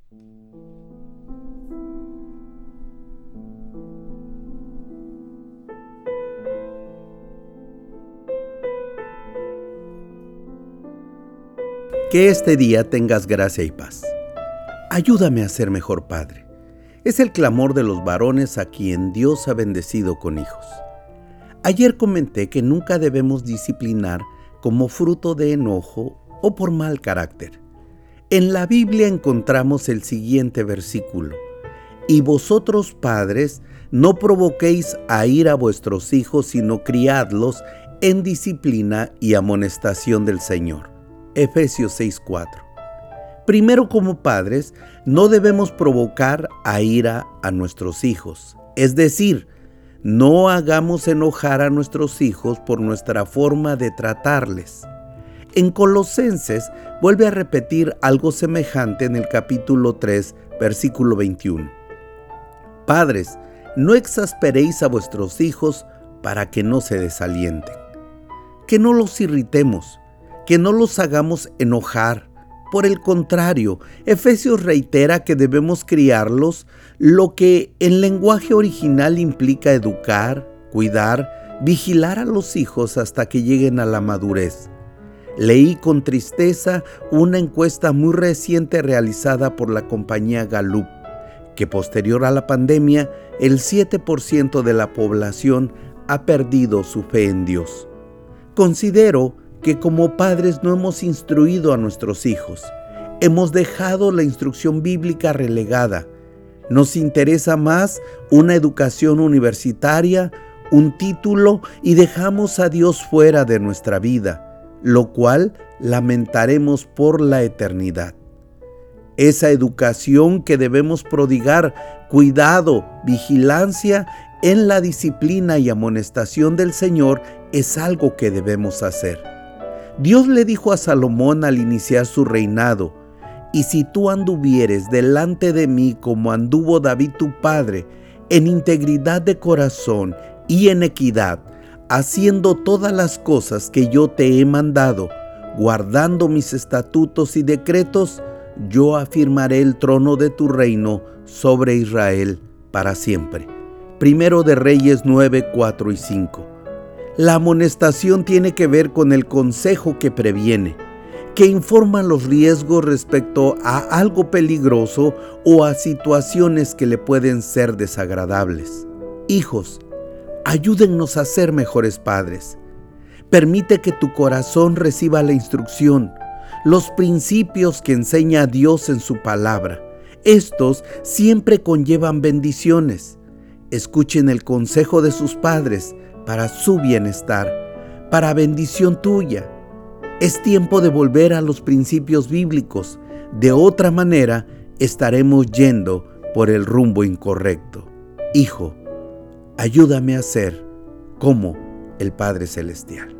Que este día tengas gracia y paz. Ayúdame a ser mejor padre. Es el clamor de los varones a quien Dios ha bendecido con hijos. Ayer comenté que nunca debemos disciplinar como fruto de enojo o por mal carácter. En la Biblia encontramos el siguiente versículo: y vosotros padres, no provoquéis a ira a vuestros hijos, sino criadlos en disciplina y amonestación del Señor. Efesios 6:4. Primero, como padres, no debemos provocar a ira a nuestros hijos. Es decir, no hagamos enojar a nuestros hijos por nuestra forma de tratarles. En Colosenses vuelve a repetir algo semejante en el capítulo 3, versículo 21. Padres, no exasperéis a vuestros hijos para que no se desalienten. Que no los irritemos, que no los hagamos enojar. Por el contrario, Efesios reitera que debemos criarlos, lo que en lenguaje original implica educar, cuidar, vigilar a los hijos hasta que lleguen a la madurez. Leí con tristeza una encuesta muy reciente realizada por la compañía Gallup, que posterior a la pandemia, el 7% de la población ha perdido su fe en Dios. Considero que como padres no hemos instruido a nuestros hijos. Hemos dejado la instrucción bíblica relegada. Nos interesa más una educación universitaria, un título, y dejamos a Dios fuera de nuestra vida, lo cual lamentaremos por la eternidad. Esa educación que debemos prodigar, cuidado, vigilancia en la disciplina y amonestación del Señor, es algo que debemos hacer. Dios le dijo a Salomón al iniciar su reinado: y si tú anduvieres delante de mí como anduvo David tu padre, en integridad de corazón y en equidad, haciendo todas las cosas que yo te he mandado, guardando mis estatutos y decretos, yo afirmaré el trono de tu reino sobre Israel para siempre. Primero de Reyes 9, 4 y 5. La amonestación tiene que ver con el consejo que previene, que informa los riesgos respecto a algo peligroso o a situaciones que le pueden ser desagradables. Hijos, ayúdennos a ser mejores padres. Permite que tu corazón reciba la instrucción, los principios que enseña Dios en su palabra. Estos siempre conllevan bendiciones. Escuchen el consejo de sus padres para su bienestar, para bendición tuya. Es tiempo de volver a los principios bíblicos. De otra manera, estaremos yendo por el rumbo incorrecto. Hijo, ayúdame a ser como el Padre Celestial.